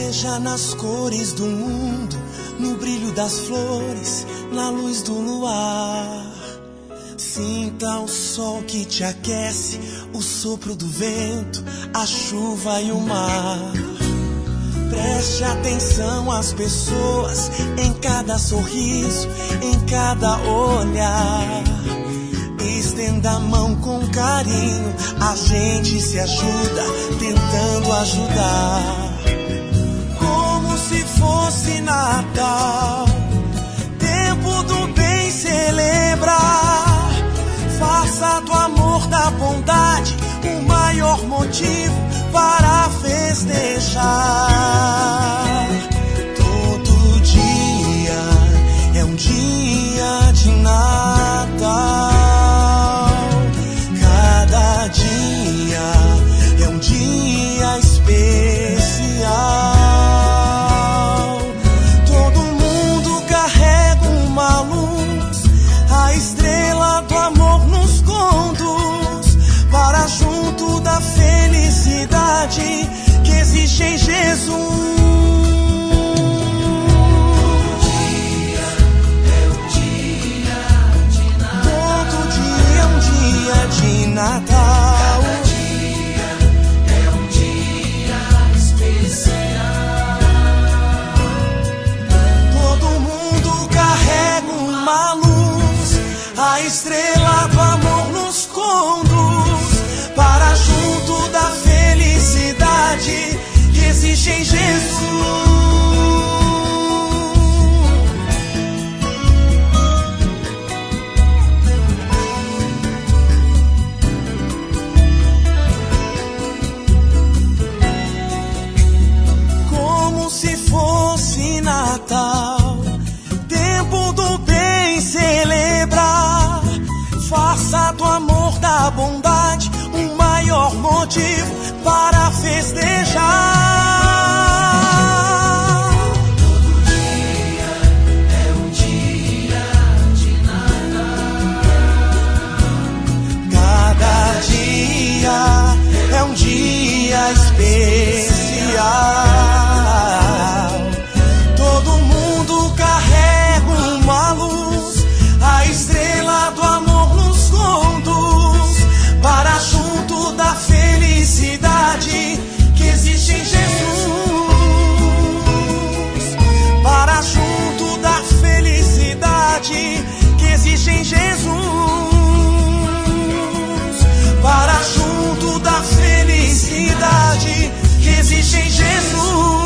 Veja nas cores do mundo, no brilho das flores, na luz do luar. Sinta o sol que te aquece, o sopro do vento, a chuva e o mar. Preste atenção às pessoas, em cada sorriso, em cada olhar. Estenda a mão com carinho, a gente se ajuda, tentando ajudar. Como se fosse Natal, tempo do bem celebrar. Faça do amor, da bondade, o maior motivo para festejar. Todo dia é um dia de Natal. Cada dia é um dia especial. Todo mundo carrega uma luz, a estrela do amor nos conduz para junto da felicidade que existe em Jesus. De Natal. Cada dia é um dia especial. Todo mundo carrega uma luz, a estrela do amor nos conduz para junto da felicidade que existe em Jesus. Natal, tempo do bem celebrar. Faça do amor, da bondade, o maior motivo para festejar. Todo dia é um dia de Natal. Cada dia é um dia especial. Todo mundo carrega uma luz, a estrela do amor nos conduz para junto da felicidade que existe em Jesus. Para junto da felicidade que existe em Jesus. Para junto da felicidade que existe em Jesus.